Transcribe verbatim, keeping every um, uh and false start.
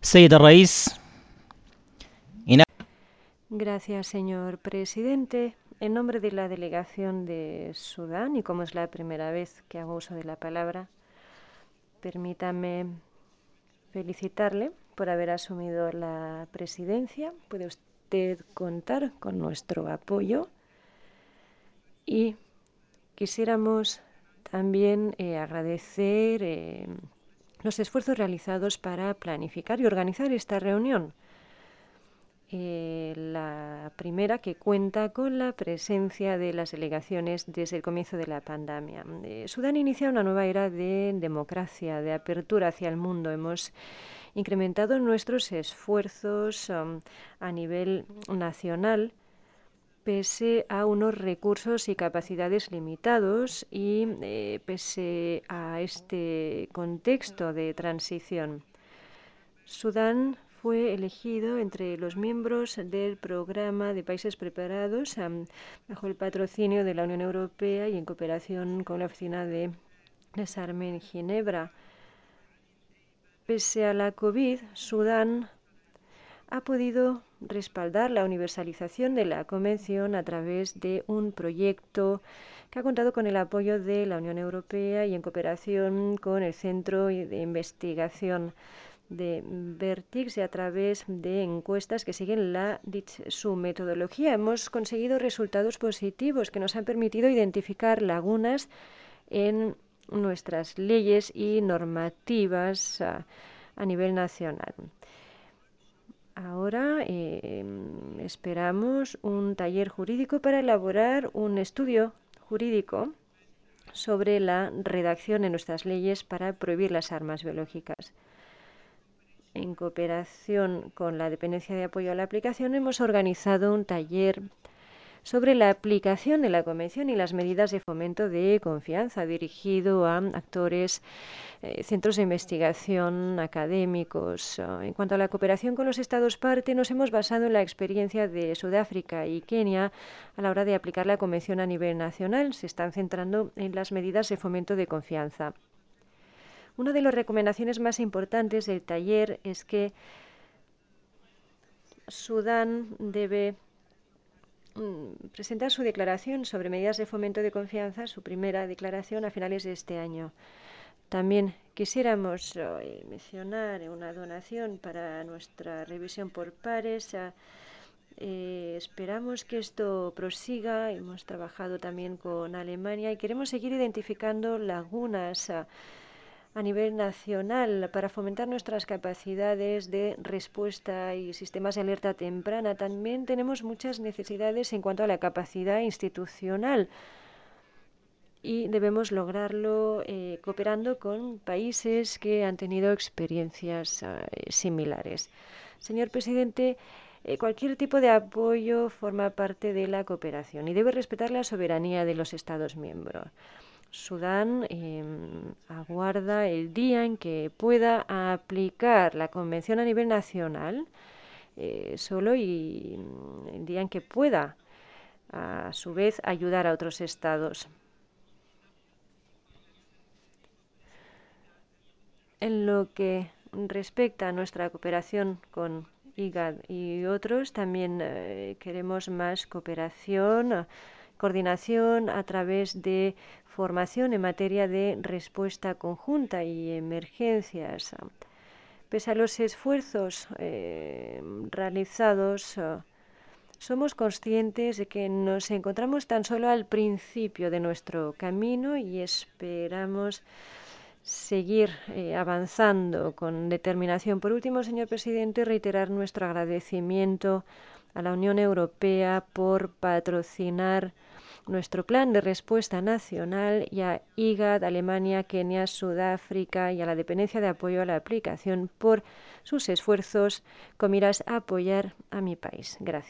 سيد الرئيس. Gracias, señor presidente. En nombre de la delegación de Sudán, y como es la primera vez que hago uso de la palabra, permítame felicitarle por haber asumido la presidencia. Puede usted contar con nuestro apoyo y quisiéramos también eh, agradecer eh, los esfuerzos realizados para planificar y organizar esta reunión. Eh, la primera que cuenta con la presencia de las delegaciones desde el comienzo de la pandemia. Eh, Sudán inicia una nueva era de democracia, de apertura hacia el mundo. Hemos incrementado nuestros esfuerzos um, a nivel nacional pese a unos recursos y capacidades limitados y eh, pese a este contexto de transición. Sudán fue elegido entre los miembros del programa de países preparados um, bajo el patrocinio de la Unión Europea y en cooperación con la Oficina de Desarme en Ginebra. Pese a la COVID, Sudán ha podido respaldar la universalización de la Convención a través de un proyecto que ha contado con el apoyo de la Unión Europea y en cooperación con el Centro de Investigación de Vertix y a través de encuestas que siguen la, su metodología. Hemos conseguido resultados positivos que nos han permitido identificar lagunas en nuestras leyes y normativas a, a nivel nacional. Ahora eh, esperamos un taller jurídico para elaborar un estudio jurídico sobre la redacción en nuestras leyes para prohibir las armas biológicas. En cooperación con la Dependencia de Apoyo a la Aplicación, hemos organizado un taller sobre la aplicación de la Convención y las medidas de fomento de confianza dirigido a actores, eh, centros de investigación, académicos. En cuanto a la cooperación con los Estados parte, nos hemos basado en la experiencia de Sudáfrica y Kenia a la hora de aplicar la Convención a nivel nacional. Se están centrando en las medidas de fomento de confianza. Una de las recomendaciones más importantes del taller es que Sudán debe presentar su declaración sobre medidas de fomento de confianza, su primera declaración, a finales de este año. También quisiéramos eh, mencionar una donación para nuestra revisión por pares. Eh, esperamos que esto prosiga. Hemos trabajado también con Alemania y queremos seguir identificando lagunas a, a nivel nacional para fomentar nuestras capacidades de respuesta y sistemas de alerta temprana. También tenemos muchas necesidades en cuanto a la capacidad institucional y debemos lograrlo eh, cooperando con países que han tenido experiencias eh, similares. Señor presidente, eh, cualquier tipo de apoyo forma parte de la cooperación y debe respetar la soberanía de los Estados miembros. Sudán eh, aguarda el día en que pueda aplicar la Convención a nivel nacional eh, solo y el día en que pueda, a su vez, ayudar a otros estados. En lo que respecta a nuestra cooperación con I G A D y otros, también eh, queremos más cooperación, coordinación a través de formación en materia de respuesta conjunta y emergencias. Pese a los esfuerzos eh, realizados, eh, somos conscientes de que nos encontramos tan solo al principio de nuestro camino y esperamos seguir eh, avanzando con determinación. Por último, señor presidente, reiterar nuestro agradecimiento a la Unión Europea por patrocinar nuestro plan de respuesta nacional y a I G A D, Alemania, Kenia, Sudáfrica y a la Dependencia de Apoyo a la Aplicación por sus esfuerzos con miras a apoyar a mi país. Gracias.